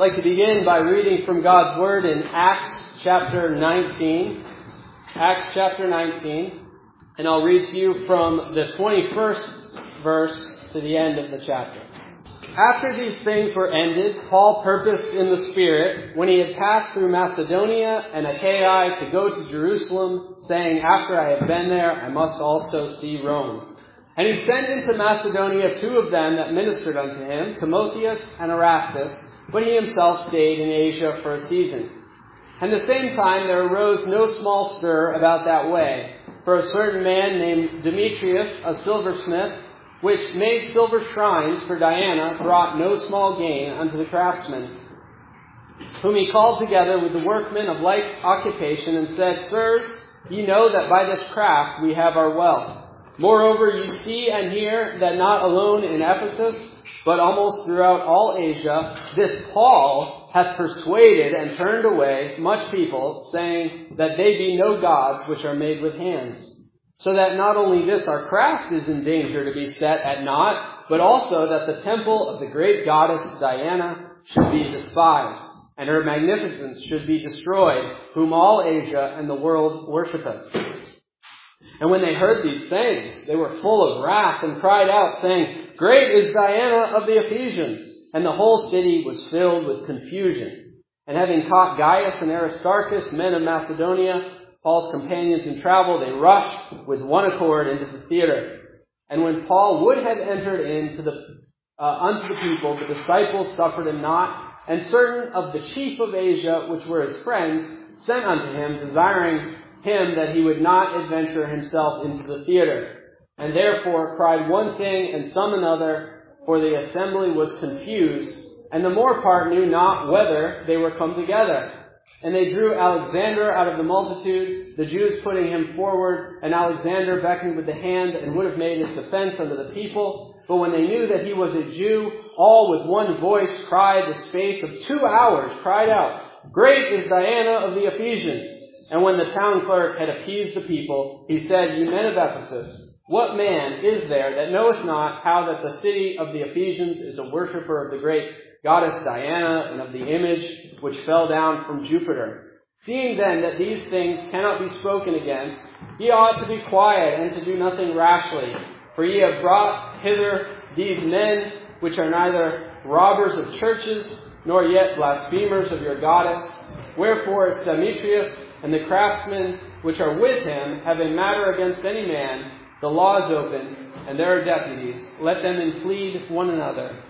like to begin by reading from God's Word in Acts chapter 19. Acts chapter 19. And I'll read to you from the 21st verse to the end of the chapter. After these things were ended, Paul purposed in the Spirit, when he had passed through Macedonia and Achaia, to go to Jerusalem, saying, after I have been there, I must also see Rome. And he sent into Macedonia 2 of them that ministered unto him, Timotheus and Erastus, but he himself stayed in Asia for a season. And at the same time there arose no small stir about that way, for a certain man named Demetrius, a silversmith, which made silver shrines for Diana, brought no small gain unto the craftsmen, whom he called together with the workmen of like occupation, and said, Sirs, ye know that by this craft we have our wealth. Moreover, ye see and hear that not alone in Ephesus, but almost throughout all Asia, this Paul hath persuaded and turned away much people, saying that they be no gods which are made with hands. So that not only this our craft is in danger to be set at naught, but also that the temple of the great goddess Diana should be despised, and her magnificence should be destroyed, whom all Asia and the world worshipeth. And when they heard these things, they were full of wrath and cried out, saying, Great is Diana of the Ephesians! And the whole city was filled with confusion. And having caught Gaius and Aristarchus, men of Macedonia, Paul's companions in travel, they rushed with one accord into the theater. And when Paul would have entered into unto the people, the disciples suffered him not. And certain of the chief of Asia, which were his friends, sent unto him, desiring him that he would not adventure himself into the theater. And therefore cried one thing and some another, for the assembly was confused, and the more part knew not whether they were come together. And they drew Alexander out of the multitude, the Jews putting him forward, and Alexander beckoned with the hand and would have made his defense unto the people. But when they knew that he was a Jew, all with one voice cried the space of 2 hours, cried out, Great is Diana of the Ephesians! And when the town clerk had appeased the people, he said, Ye men of Ephesus, what man is there that knoweth not how that the city of the Ephesians is a worshipper of the great goddess Diana and of the image which fell down from Jupiter? Seeing then that these things cannot be spoken against, ye ought to be quiet and to do nothing rashly. For ye have brought hither these men which are neither robbers of churches, nor yet blasphemers of your goddess. Wherefore Demetrius and the craftsmen which are with him have a matter against any man, the law is open, and there are deputies. Let them implead one another.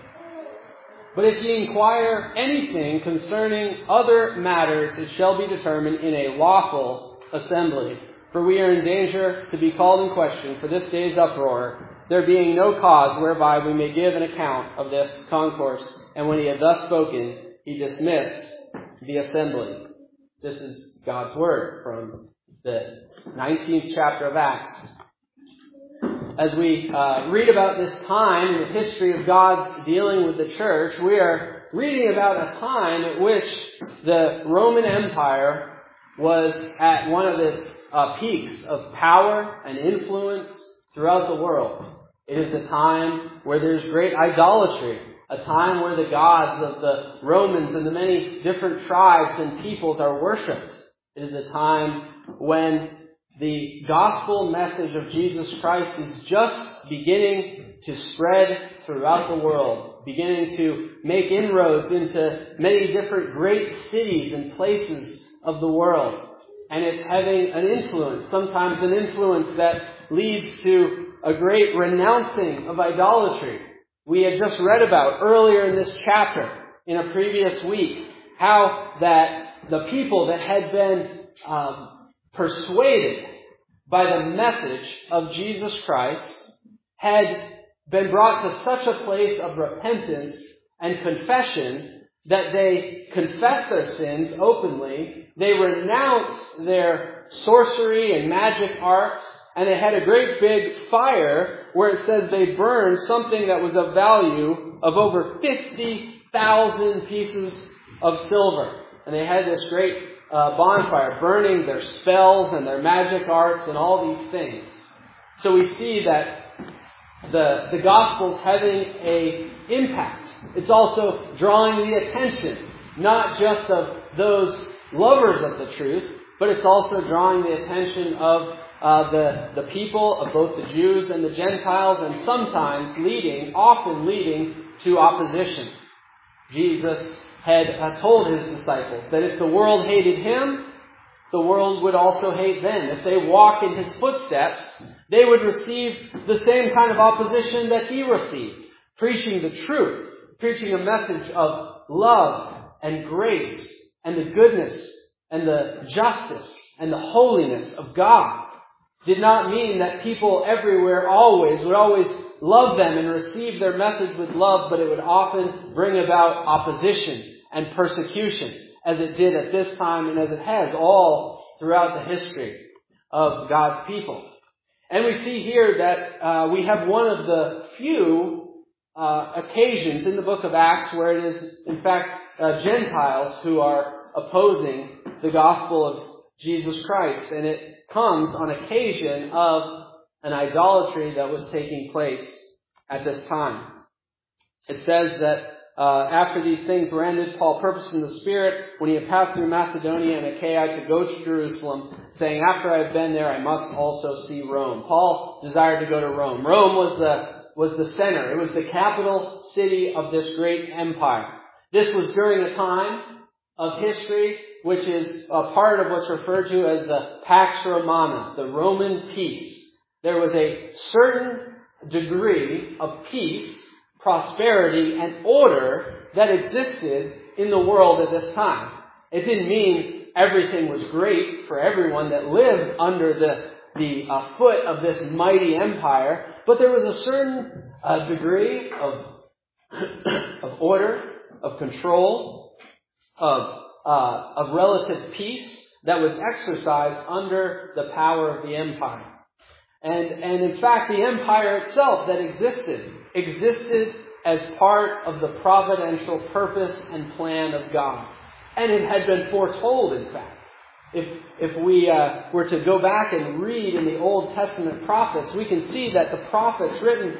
But if ye inquire anything concerning other matters, it shall be determined in a lawful assembly. For we are in danger to be called in question for this day's uproar, there being no cause whereby we may give an account of this concourse. And when he had thus spoken, he dismissed the assembly. This is God's Word from the 19th chapter of Acts. As we read about this time in the history of God's dealing with the church, we are reading about a time at which the Roman Empire was at one of its peaks of power and influence throughout the world. It is a time where there's great idolatry, a time where the gods of the Romans and the many different tribes and peoples are worshipped. It is a time when the gospel message of Jesus Christ is just beginning to spread throughout the world, beginning to make inroads into many different great cities and places of the world. And it's having an influence, sometimes an influence that leads to a great renouncing of idolatry. We had just read about earlier in this chapter, in a previous week, how that the people that had been persuaded by the message of Jesus Christ had been brought to such a place of repentance and confession that they confessed their sins openly, they renounced their sorcery and magic arts, and they had a great big fire where it says they burned something that was of value of over 50,000 pieces of silver. And they had this great bonfire burning their spells and their magic arts and all these things. So we see that the gospel's having an impact. It's also drawing the attention not just of those lovers of the truth, but it's also drawing the attention of the people, of both the Jews and the Gentiles, and sometimes often leading to opposition. Jesus had told his disciples that if the world hated him, the world would also hate them. If they walk in his footsteps, they would receive the same kind of opposition that he received. Preaching the truth, preaching a message of love and grace and the goodness and the justice and the holiness of God did not mean that people everywhere would always love them and receive their message with love, but it would often bring about opposition and persecution, as it did at this time and as it has all throughout the history of God's people. And we see here that we have one of the few occasions in the book of Acts where it is, in fact, Gentiles who are opposing the gospel of Jesus Christ. And it comes on occasion of an idolatry that was taking place at this time. It says that after these things were ended, Paul purposed in the Spirit, when he had passed through Macedonia and Achaia, to go to Jerusalem, saying, after I have been there, I must also see Rome. Paul desired to go to Rome. Rome was the center. It was the capital city of this great empire. This was during a time of history which is a part of what's referred to as the Pax Romana, the Roman peace. There was a certain degree of peace, prosperity, and order that existed in the world at this time. It didn't mean everything was great for everyone that lived under the foot of this mighty empire, but there was a certain degree of order, of control, of relative peace that was exercised under the power of the empire. And in fact, the empire itself that existed as part of the providential purpose and plan of God. And it had been foretold, in fact. If we were to go back and read in the Old Testament prophets, we can see that the prophets written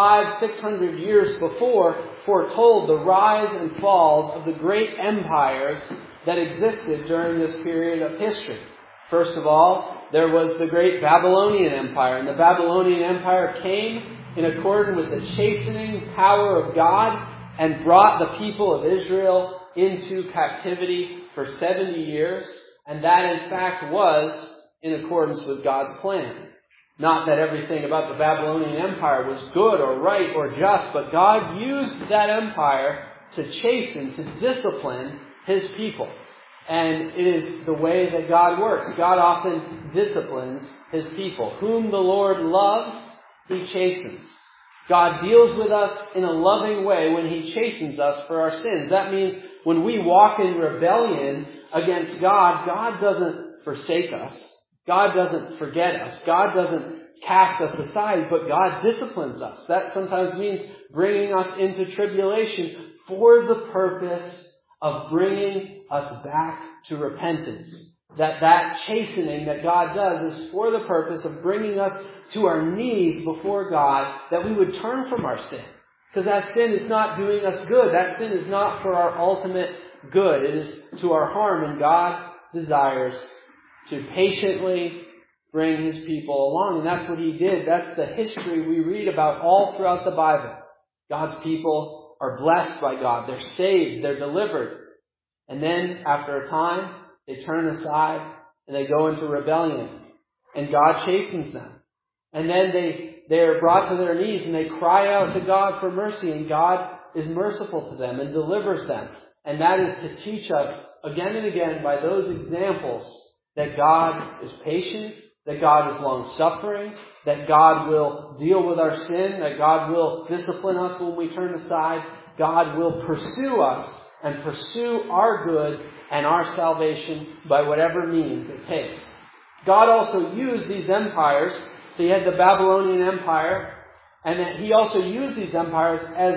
500-600 years before foretold the rise and falls of the great empires that existed during this period of history. First of all, there was the great Babylonian Empire, and the Babylonian Empire came in accordance with the chastening power of God and brought the people of Israel into captivity for 70 years, and that in fact was in accordance with God's plan. Not that everything about the Babylonian Empire was good or right or just, but God used that empire to chasten, to discipline His people. And it is the way that God works. God often disciplines His people. Whom the Lord loves, He chastens. God deals with us in a loving way when He chastens us for our sins. That means when we walk in rebellion against God, God doesn't forsake us. God doesn't forget us. God doesn't cast us aside, but God disciplines us. That sometimes means bringing us into tribulation for the purpose of bringing us back to repentance. That chastening that God does is for the purpose of bringing us to our knees before God, that we would turn from our sin. Because that sin is not doing us good. That sin is not for our ultimate good. It is to our harm, and God desires to patiently bring His people along. And that's what He did. That's the history we read about all throughout the Bible. God's people are blessed by God. They're saved. They're delivered. And then, after a time, they turn aside and they go into rebellion. And God chastens them. And then they are brought to their knees and they cry out to God for mercy. And God is merciful to them and delivers them. And that is to teach us again and again by those examples that God is patient, that God is long-suffering, that God will deal with our sin, that God will discipline us when we turn aside. God will pursue us and pursue our good and our salvation by whatever means it takes. God also used these empires. So you had the Babylonian Empire, and that He also used these empires as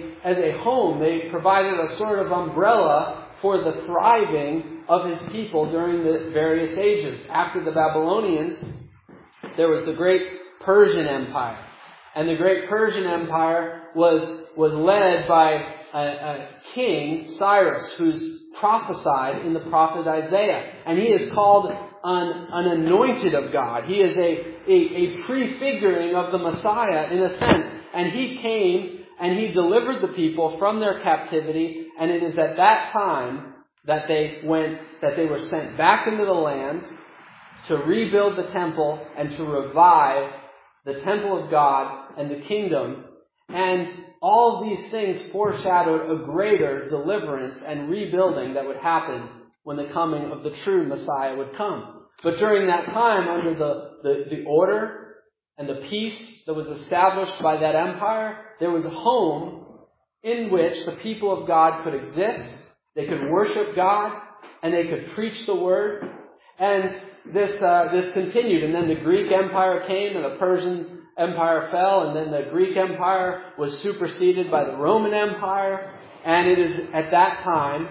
a home. They provided a sort of umbrella for the thriving of His people during the various ages. After the Babylonians, there was the great Persian Empire. And the great Persian Empire was led by a king, Cyrus, whose prophesied in the prophet Isaiah. And he is called an anointed of God. He is a prefiguring of the Messiah in a sense. And he came and he delivered the people from their captivity. And it is at that time that they were sent back into the land to rebuild the temple and to revive the temple of God and the kingdom. And all of these things foreshadowed a greater deliverance and rebuilding that would happen when the coming of the true Messiah would come. But during that time, under the order and the peace that was established by that empire, there was a home in which the people of God could exist. They could worship God and they could preach the word. And this continued. And then the Greek Empire came and the Persian Empire fell. And then the Greek Empire was superseded by the Roman Empire. And it is at that time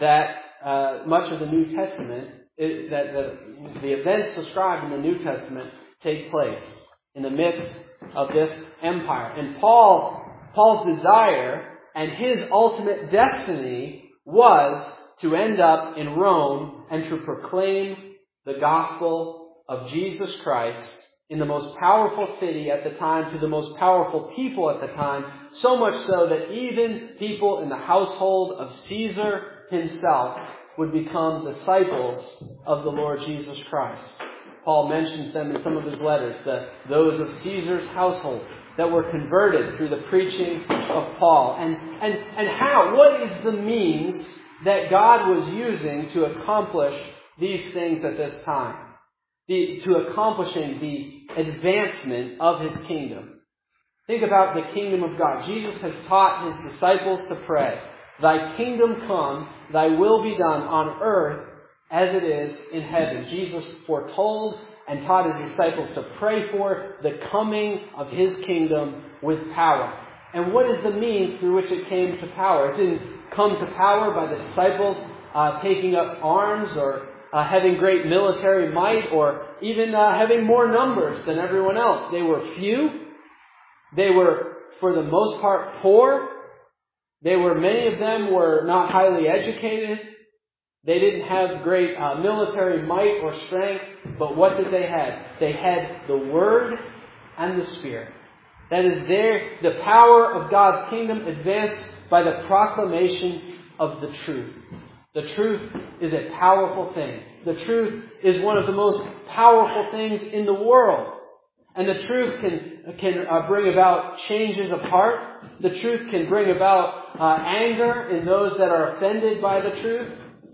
that much of the New Testament, that the events described in the New Testament take place in the midst of this empire. And Paul's desire and his ultimate destiny was to end up in Rome and to proclaim the gospel of Jesus Christ in the most powerful city at the time to the most powerful people at the time, so much so that even people in the household of Caesar himself would become disciples of the Lord Jesus Christ. Paul mentions them in some of his letters, those of Caesar's household that were converted through the preaching of Paul. And how? What is the means that God was using to accomplish these things at this time? To accomplishing the advancement of his kingdom. Think about the kingdom of God. Jesus has taught his disciples to pray, "Thy kingdom come, thy will be done on earth as it is in heaven." Jesus foretold and taught his disciples to pray for the coming of his kingdom with power. And what is the means through which it came to power? It didn't come to power by the disciples taking up arms or having great military might or even having more numbers than everyone else. They were few. They were, for the most part, poor. Many of them were not highly educated. They didn't have great military might or strength. But what did they have? They had the Word and the Spirit. That is the power of God's kingdom advanced by the proclamation of the truth. The truth is a powerful thing. The truth is one of the most powerful things in the world. And the truth can bring about changes of heart. The truth can bring about anger in those that are offended by the truth.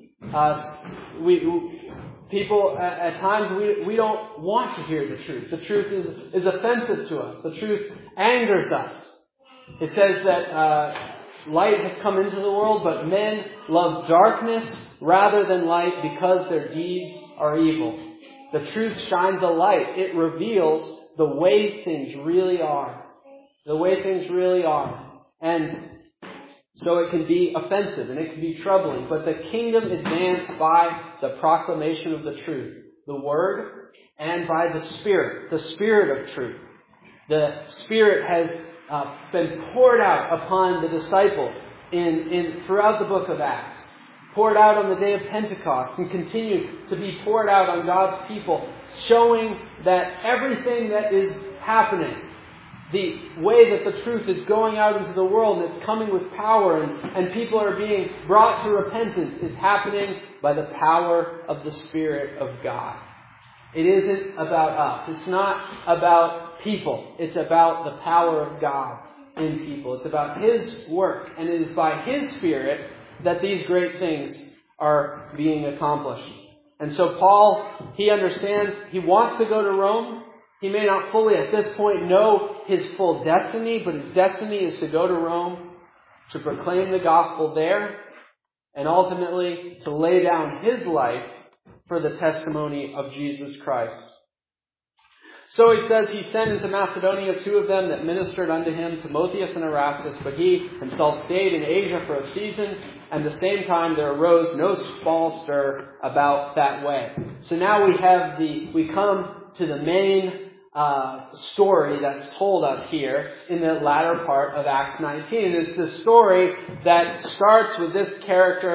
People at times we don't want to hear the truth. The truth is offensive to us. The truth angers us. It says that light has come into the world, but men love darkness rather than light because their deeds are evil. The truth shines a light. It reveals the way things really are. The way things really are. And so it can be offensive and it can be troubling. But the kingdom advanced by the proclamation of the truth, the Word, and by the Spirit of truth. The Spirit has been poured out upon the disciples throughout the book of Acts. Poured out on the day of Pentecost and continued to be poured out on God's people, showing that everything that is happening, the way that the truth is going out into the world and it's coming with power and people are being brought to repentance, is happening by the power of the Spirit of God. It isn't about us. It's not about people. It's about the power of God in people. It's about His work. And it is by His Spirit that these great things are being accomplished. And so Paul, he understands, he wants to go to Rome. He may not fully at this point know his full destiny, but his destiny is to go to Rome, to proclaim the gospel there, and ultimately to lay down his life for the testimony of Jesus Christ. So he says he sent into Macedonia 2 of them that ministered unto him, Timotheus and Erastus, but he himself stayed in Asia for a season, and at the same time there arose no small stir about that way. So now we come to the main story that's told us here in the latter part of Acts 19. It's the story that starts with this character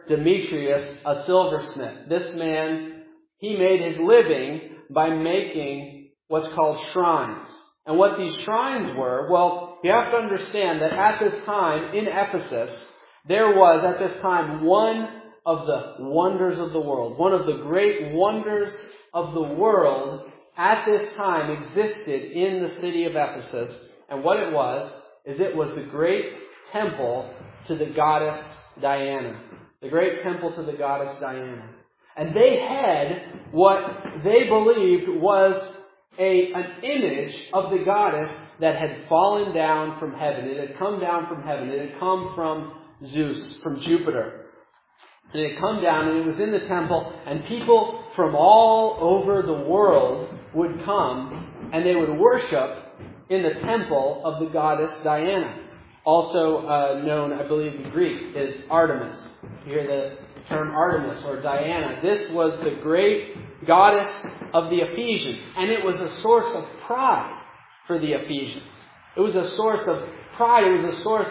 Demetrius, a silversmith. This man, he made his living by making what's called shrines. And what these shrines were, well, you have to understand that at this time in Ephesus, there was at this time one of the wonders of the world. One of the great wonders of the world at this time existed in the city of Ephesus. And what it was the great temple to the goddess Diana. The great temple to the goddess Diana. And they had what they believed was an image of the goddess that had fallen down from heaven. It had come down from heaven. It had come from Zeus, from Jupiter. And it had come down and it was in the temple, and people from all over the world would come and they would worship in the temple of the goddess Diana. Also known, I believe in Greek, is Artemis. You hear the term Artemis or Diana. This was the great goddess of the Ephesians. And it was a source of pride for the Ephesians. It was a source of pride. It was a source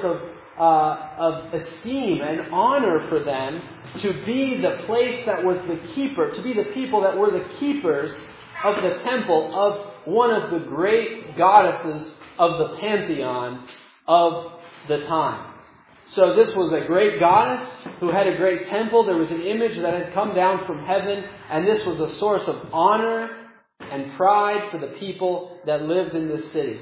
of esteem and honor for them to be the place that was the keeper, to be the people that were the keepers of the temple of one of the great goddesses of the pantheon of the time. So this was a great goddess who had a great temple. There was an image that had come down from heaven, and this was a source of honor and pride for the people that lived in this city.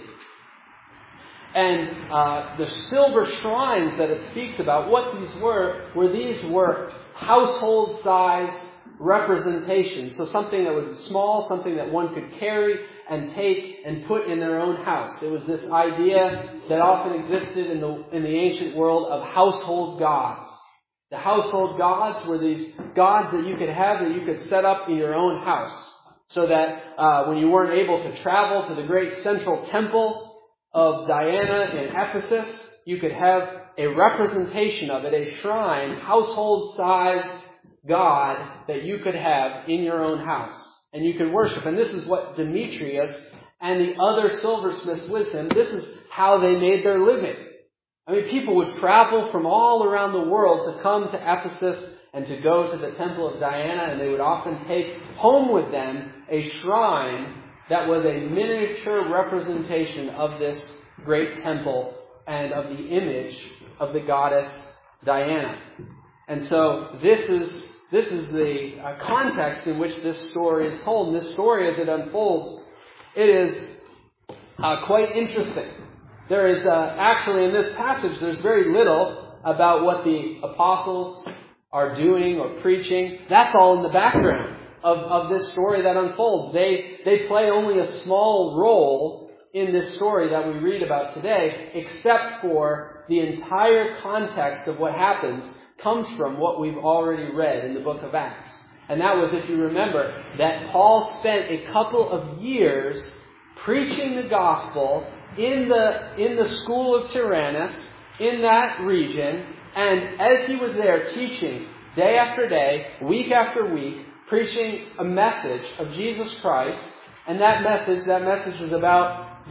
And the silver shrines that it speaks about, what these were household-sized representations. So something that was small, something that one could carry and take and put in their own house. It was this idea that often existed in the ancient world of household gods. The household gods were these gods that you could have, that you could set up in your own house. So that when you weren't able to travel to the great central temple of Diana in Ephesus, you could have a representation of it, a shrine, household-sized god that you could have in your own house. And you could worship. And this is what Demetrius and the other silversmiths with him, this is how they made their living. I mean, people would travel from all around the world to come to Ephesus and to go to the temple of Diana, and they would often take home with them a shrine that was a miniature representation of this great temple and of the image of the goddess Diana. And so this is the context in which this story is told. And this story, as it unfolds, it is quite interesting. There is actually in this passage, there's very little about what the apostles are doing or preaching. That's all in the background of this story that unfolds. They play only a small role in this story that we read about today, except for the entire context of what happens comes from what we've already read in the book of Acts. And that was, if you remember, that Paul spent a couple of years preaching the gospel in the school of Tyrannus, in that region, and as he was there teaching day after day, week after week, preaching a message of Jesus Christ, and that message is about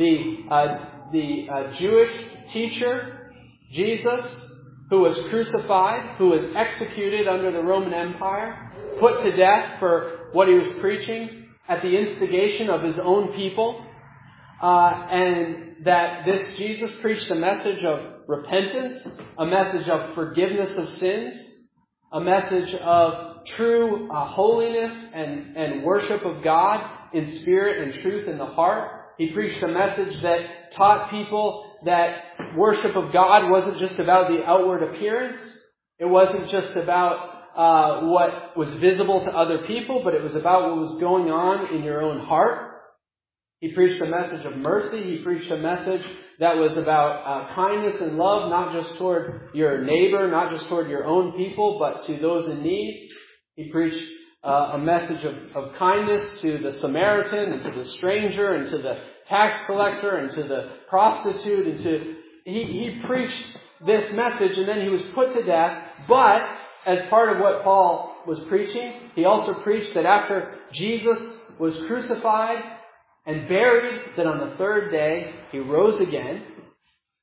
the Jewish teacher, Jesus, who was crucified, who was executed under the Roman Empire, put to death for what he was preaching at the instigation of his own people, and that this Jesus preached a message of repentance, a message of forgiveness of sins, a message of true holiness and worship of God in spirit and truth in the heart. He preached a message that taught people that worship of God wasn't just about the outward appearance. It wasn't just about what was visible to other people, but it was about what was going on in your own heart. He preached a message of mercy. He preached a message that was about kindness and love, not just toward your neighbor, not just toward your own people, but to those in need. He preached a message of kindness to the Samaritan and to the stranger and to the tax collector and to the prostitute. And he preached this message, and then he was put to death. But as part of what Paul was preaching, he also preached that after Jesus was crucified and buried, that on the third day he rose again.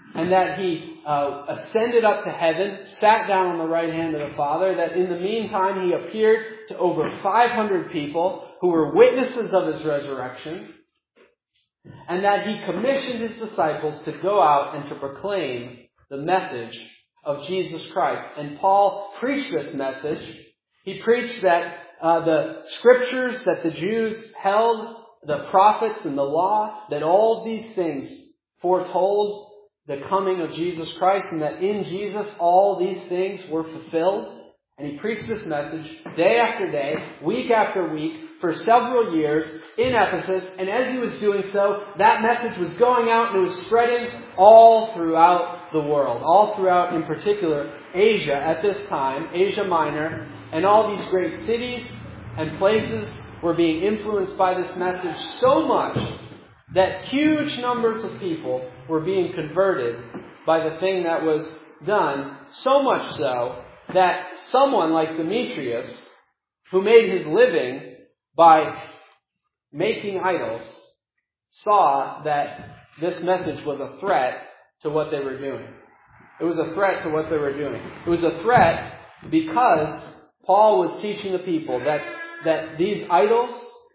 and that he ascended up to heaven, sat down on the right hand of the Father, that in the meantime he appeared to over 500 people who were witnesses of his resurrection, and that he commissioned his disciples to go out and to proclaim the message of Jesus Christ. And Paul preached this message. He preached that the scriptures that the Jews held, the prophets and the law, that all these things foretold the coming of Jesus Christ, and that in Jesus all these things were fulfilled. And he preached this message day after day, week after week, for several years in Ephesus. And as he was doing so, that message was going out and it was spreading all throughout the world. All throughout, in particular, Asia at this time, Asia Minor. And all these great cities and places were being influenced by this message so much that huge numbers of people were being converted by the thing that was done. So much so that someone like Demetrius, who made his living by making idols, saw that this message was a threat to what they were doing. It was a threat to what they were doing. It was a threat because Paul was teaching the people that these idols,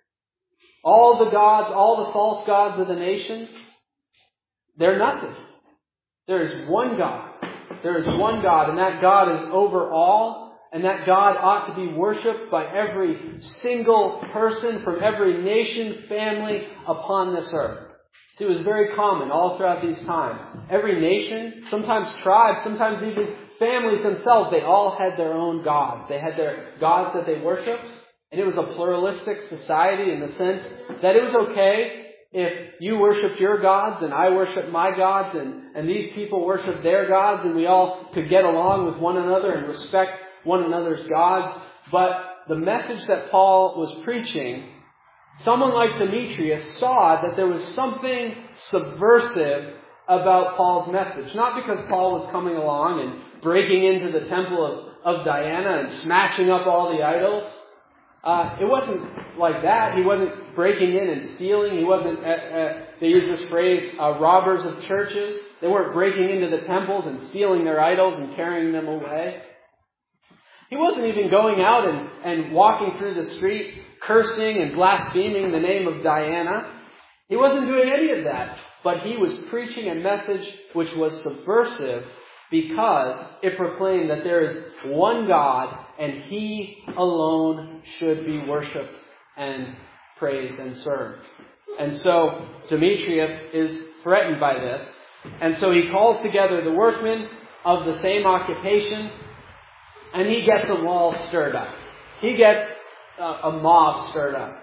all the gods, all the false gods of the nations, they're nothing. There is one God. There is one God, and that God is over all, and that God ought to be worshipped by every single person from every nation, family upon this earth. It was very common all throughout these times. Every nation, sometimes tribes, sometimes even families themselves, they all had their own gods. They had their gods that they worshipped, and it was a pluralistic society in the sense that it was okay if you worshipped your gods and I worshipped my gods and these people worshipped their gods and we all could get along with one another and respect one another's gods. But the message that Paul was preaching, someone like Demetrius saw that there was something subversive about Paul's message. Not because Paul was coming along and breaking into the temple of Diana and smashing up all the idols. It wasn't like that. He wasn't breaking in and stealing. He wasn't, they use this phrase, robbers of churches. They weren't breaking into the temples and stealing their idols and carrying them away. He wasn't even going out and walking through the street cursing and blaspheming the name of Diana. He wasn't doing any of that. But he was preaching a message which was subversive because it proclaimed that there is one God and He alone should be worshipped and praised and served. And so Demetrius is threatened by this. And so he calls together the workmen of the same occupation and he gets them all stirred up. He gets a mob stirred up.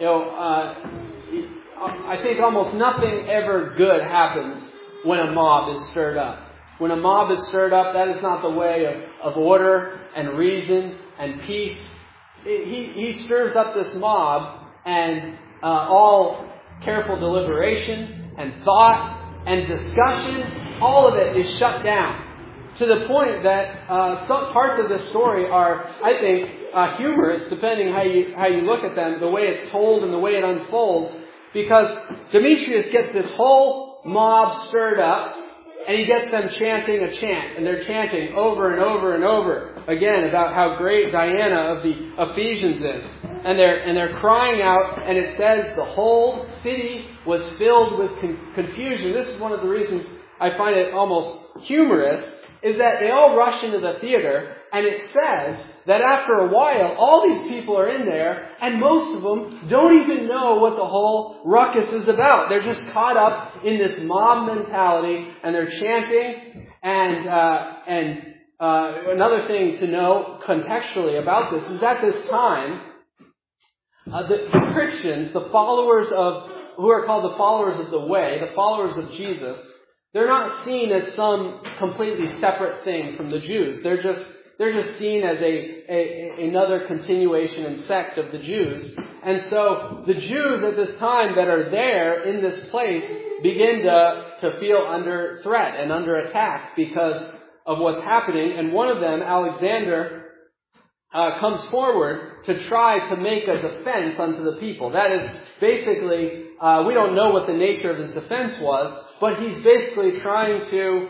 I think almost nothing ever good happens when a mob is stirred up. When a mob is stirred up, that is not the way of order and reason and peace. He stirs up this mob, and all careful deliberation and thought and discussion, all of it is shut down. To the point that some parts of this story are, I think, humorous, depending how you look at them, the way it's told and the way it unfolds. Because Demetrius gets this whole mob stirred up, and he gets them chanting a chant. And they're chanting over and over and over again about how great Diana of the Ephesians is. And they're crying out, and it says the whole city was filled with confusion. This is one of the reasons I find it almost humorous, is that they all rush into the theater, and it says that after a while, all these people are in there, and most of them don't even know what the whole ruckus is about. They're just caught up in this mob mentality, and they're chanting. And another thing to know contextually about this is at this time, the Christians, the followers of, who are called the followers of the way, the followers of Jesus, they're not seen as some completely separate thing from the Jews. They're just seen as another continuation and sect of the Jews. And so the Jews at this time that are there in this place begin to feel under threat and under attack because of what's happening. And one of them, Alexander, comes forward to try to make a defense unto the people. That is basically, we don't know what the nature of his defense was, but he's basically trying to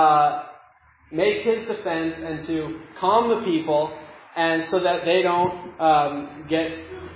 make his defense and to calm the people, and so that they don't get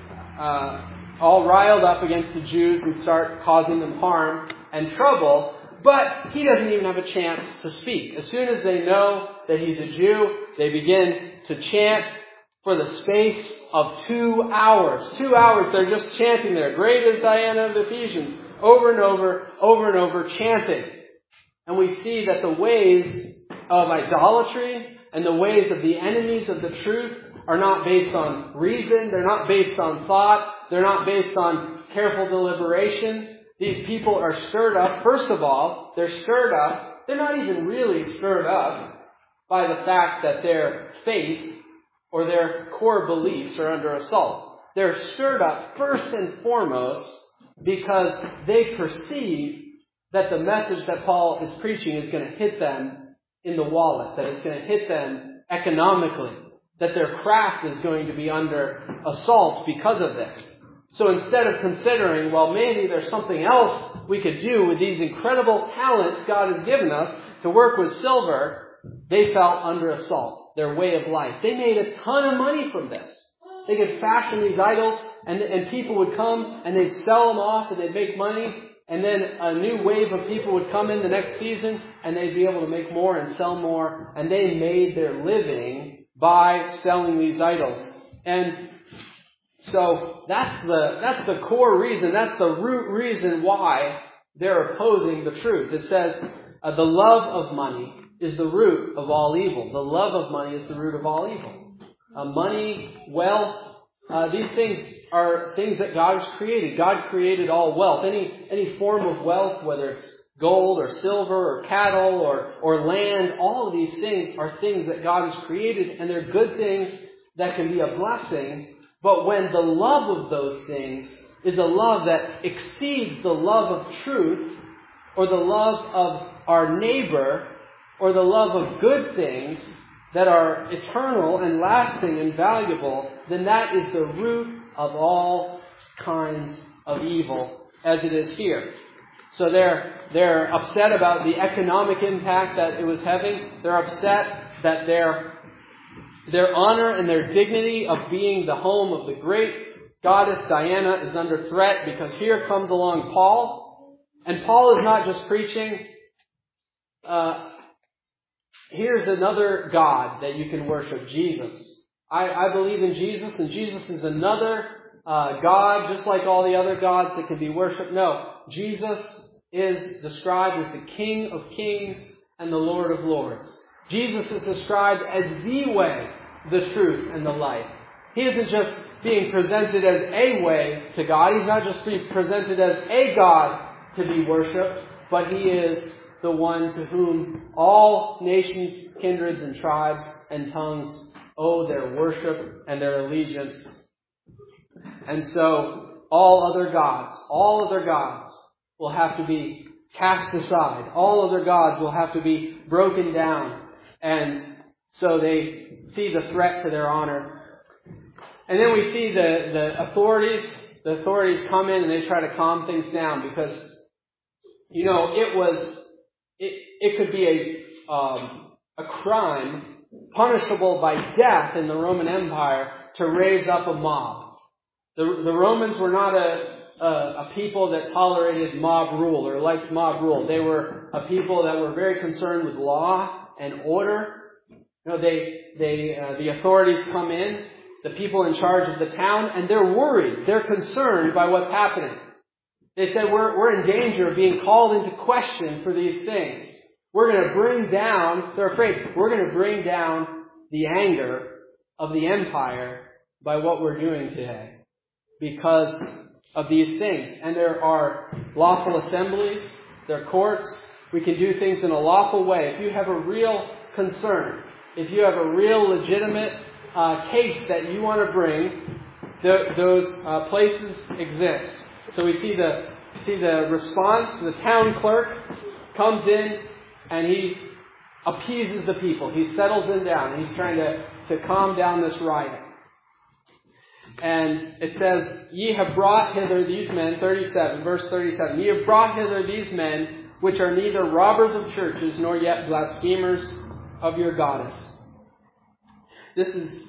all riled up against the Jews and start causing them harm and trouble. But he doesn't even have a chance to speak. As soon as they know that he's a Jew, they begin to chant for the space of 2 hours. 2 hours, they're just chanting there. Great is Diana of the Ephesians. Over and over, chanting. And we see that the ways of idolatry and the ways of the enemies of the truth are not based on reason. They're not based on thought. They're not based on careful deliberation. These people are stirred up. First of all, they're stirred up. They're not even really stirred up by the fact that their faith or their core beliefs are under assault. They're stirred up first and foremost because they perceive that the message that Paul is preaching is going to hit them in the wallet, that it's going to hit them economically, that their craft is going to be under assault because of this. So instead of considering, well, maybe there's something else we could do with these incredible talents God has given us to work with silver, they felt under assault, their way of life. They made a ton of money from this. They could fashion these idols, and people would come and they'd sell them off and they'd make money. And then a new wave of people would come in the next season and they'd be able to make more and sell more. And they made their living by selling these idols. And so that's the core reason, that's the root reason why they're opposing the truth. It says, the love of money is the root of all evil. The love of money is the root of all evil. Money, wealth, these things are things that God has created. God created all wealth. Any form of wealth, whether it's gold or silver or cattle or land, all of these things are things that God has created, and they're good things that can be a blessing. But when the love of those things is a love that exceeds the love of truth, or the love of our neighbor, or the love of good things that are eternal and lasting and valuable, then that is the root of all kinds of evil, as it is here. So they're upset about the economic impact that it was having. They're upset that their honor and their dignity of being the home of the great goddess Diana is under threat, because here comes along Paul. And Paul is not just preaching, here's another God that you can worship, Jesus. I believe in Jesus, and Jesus is another God, just like all the other gods that can be worshipped. No, Jesus is described as the King of Kings and the Lord of Lords. Jesus is described as the way, the truth, and the life. He isn't just being presented as a way to God. He's not just being presented as a God to be worshipped, but He is the one to whom all nations, kindreds, and tribes and tongues owe their worship and their allegiance. And so all other gods will have to be cast aside. All other gods will have to be broken down. And so they see the threat to their honor. And then we see the authorities. The authorities come in and they try to calm things down, because, it could be a crime punishable by death in the Roman Empire to raise up a mob. The Romans were not a people that tolerated mob rule or liked mob rule. They were a people that were very concerned with law and order. The authorities come in, the people in charge of the town, and they're worried. They're concerned by what's happening. They said, we're in danger of being called into question for these things. We're going to bring down, they're afraid, we're going to bring down the anger of the empire by what we're doing today because of these things. And there are lawful assemblies, there are courts. We can do things in a lawful way. If you have a real concern, if you have a real legitimate case that you want to bring, those places exist. So we see the response. The town clerk comes in and he appeases the people. He settles them down. He's trying to calm down this riot. And it says, ye have brought hither these men, 37, verse 37, ye have brought hither these men which are neither robbers of churches nor yet blasphemers of your goddess. This is,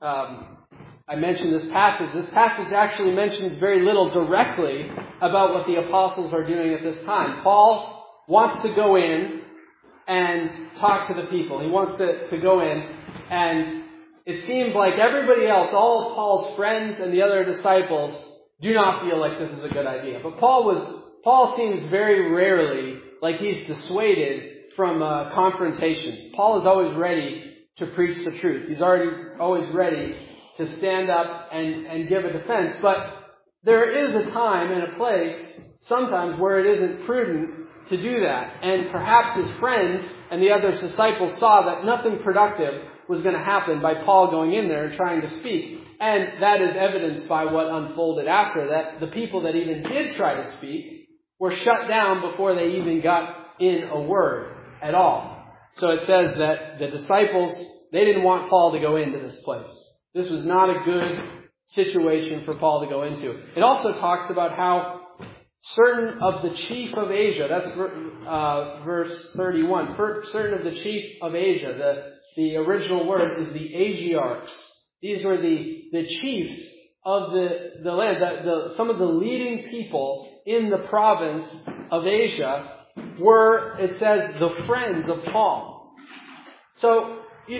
I mentioned this passage. This passage actually mentions very little directly about what the apostles are doing at this time. Paul wants to go in and talk to the people. He wants to go in, and it seems like everybody else, all of Paul's friends and the other disciples, do not feel like this is a good idea. But Paul seems very rarely like he's dissuaded from confrontation. Paul is always ready to preach the truth. He's always ready to stand up and give a defense. But there is a time and a place sometimes where it isn't prudent to do that. And perhaps his friends and the other disciples saw that nothing productive was going to happen by Paul going in there and trying to speak. And that is evidenced by what unfolded after, that the people that even did try to speak were shut down before they even got in a word at all. So it says that the disciples, they didn't want Paul to go into this place. This was not a good situation for Paul to go into. It also talks about how certain of the chief of Asia, that's verse 31, certain of the chief of Asia, the original word is the Asiarchs. These were the chiefs of the land. Some of the leading people in the province of Asia were, it says, the friends of Paul. So,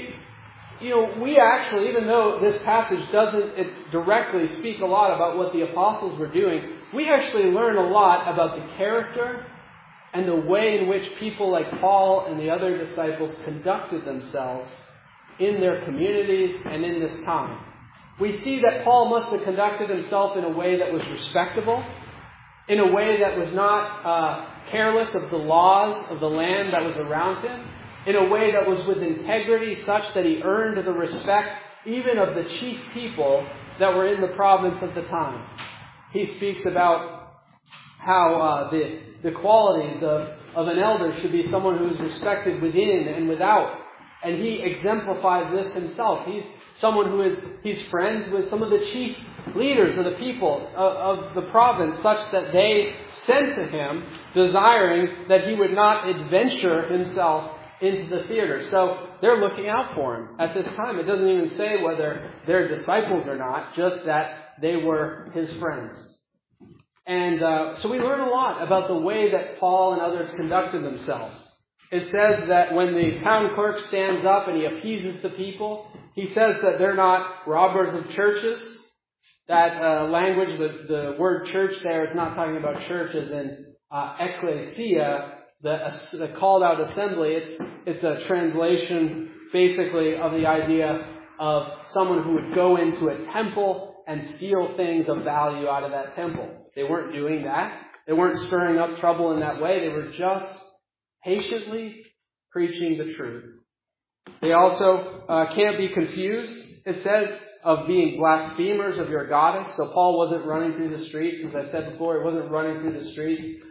we actually, even though this passage doesn't directly speak a lot about what the apostles were doing, we actually learn a lot about the character and the way in which people like Paul and the other disciples conducted themselves in their communities and in this time. We see that Paul must have conducted himself in a way that was respectable, in a way that was not careless of the laws of the land that was around him, in a way that was with integrity such that he earned the respect even of the chief people that were in the province at the time. He speaks about how the qualities of an elder should be someone who is respected within and without. And he exemplifies this himself. He's someone he's friends with some of the chief leaders of the people of the province, such that they sent to him desiring that he would not adventure himself into the theater. So they're looking out for him at this time. It doesn't even say whether they're disciples or not, just that they were his friends. And so we learn a lot about the way that Paul and others conducted themselves. It says that when the town clerk stands up and he appeases the people, he says that they're not robbers of churches. That language, the word church there is not talking about church as in ecclesia, the called out assembly. It's a translation basically of the idea of someone who would go into a temple and steal things of value out of that temple. They weren't doing that. They weren't stirring up trouble in that way. They were just patiently preaching the truth. They also can't be confused, it says, of being blasphemers of your goddess. So Paul wasn't running through the streets. As I said before, he wasn't running through the streets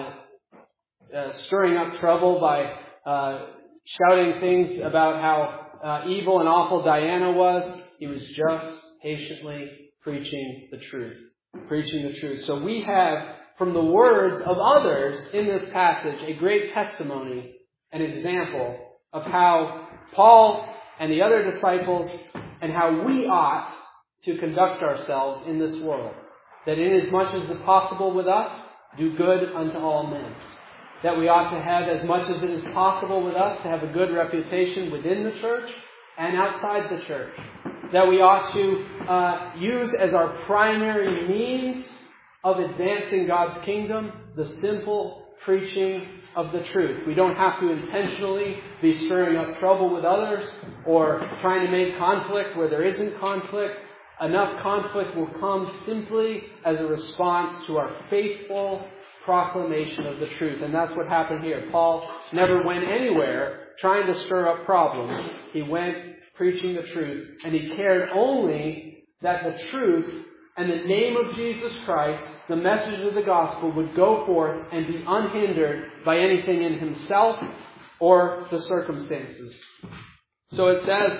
stirring up trouble by shouting things about how evil and awful Diana was. He was just patiently preaching the truth. Preaching the truth. So we have, from the words of others in this passage, a great testimony, an example of how Paul and the other disciples and how we ought to conduct ourselves in this world. That inasmuch as is possible with us, do good unto all men. That we ought to have, as much as it is possible with us, to have a good reputation within the church and outside the church. That we ought to use as our primary means of advancing God's kingdom the simple preaching of the truth. We don't have to intentionally be stirring up trouble with others or trying to make conflict where there isn't conflict. Enough conflict will come simply as a response to our faithful proclamation of the truth. And that's what happened here. Paul never went anywhere trying to stir up problems. He went preaching the truth, and he cared only that the truth and the name of Jesus Christ, the message of the gospel, would go forth and be unhindered by anything in himself or the circumstances. So it says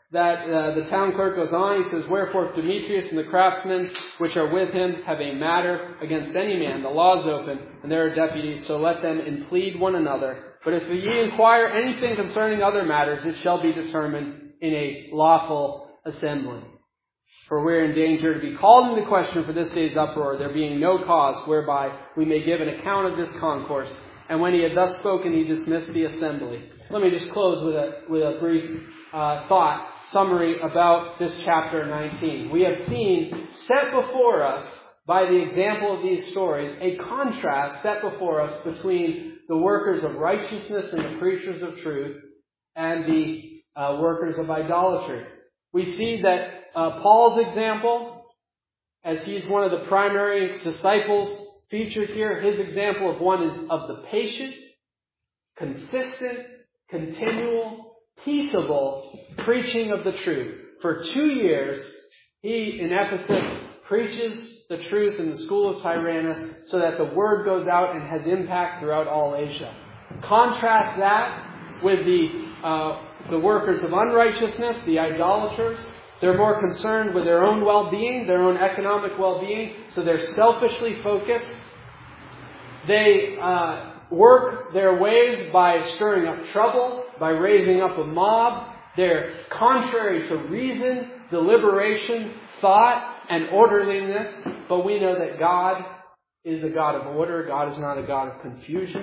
that the town clerk goes on. He says, "Wherefore if Demetrius and the craftsmen which are with him have a matter against any man, the law is open, and there are deputies, so let them implead one another. But if ye inquire anything concerning other matters, it shall be determined in a lawful assembly. For we're in danger to be called into question for this day's uproar, there being no cause whereby we may give an account of this concourse." And when he had thus spoken, he dismissed the assembly. Let me just close with a brief thought summary about this chapter 19. We have seen set before us, by the example of these stories, a contrast set before us between the workers of righteousness and the preachers of truth and the workers of idolatry. We see that Paul's example, as he's one of the primary disciples featured here, his example of one is of the patient, consistent, continual, peaceable preaching of the truth. For 2 years, he, in Ephesus, preaches the truth in the school of Tyrannus so that the word goes out and has impact throughout all Asia. Contrast that with the workers of unrighteousness, the idolaters. They're more concerned with their own well-being, their own economic well-being, so they're selfishly focused. They work their ways by stirring up trouble, by raising up a mob. They're contrary to reason, deliberation, thought, and orderliness. But we know that God is a God of order. God is not a God of confusion.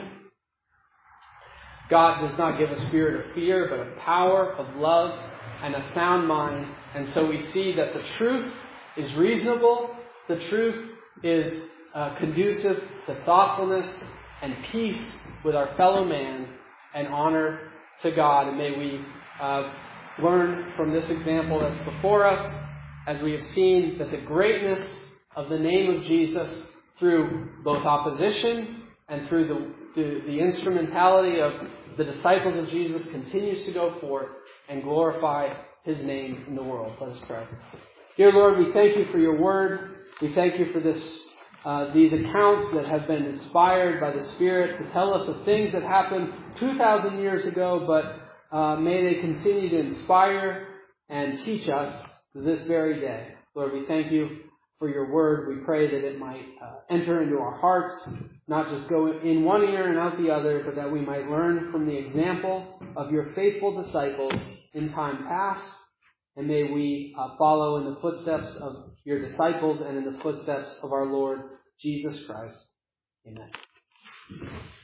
God does not give a spirit of fear, but of power, of love, and a sound mind. And so we see that the truth is reasonable. The truth is conducive to thoughtfulness and peace with our fellow man and honor to God. And may we learn from this example that's before us, as we have seen that the greatness of the name of Jesus through both opposition and through the instrumentality of the disciples of Jesus continues to go forth and glorify His name in the world. Let us pray. Dear Lord, we thank you for your word. We thank you for these accounts that have been inspired by the Spirit to tell us of things that happened 2,000 years ago, but may they continue to inspire and teach us this very day. Lord, we thank you for your word. We pray that it might enter into our hearts, not just go in one ear and out the other, but that we might learn from the example of your faithful disciples in time past. And may we follow in the footsteps of your disciples and in the footsteps of our Lord Jesus Christ. Amen.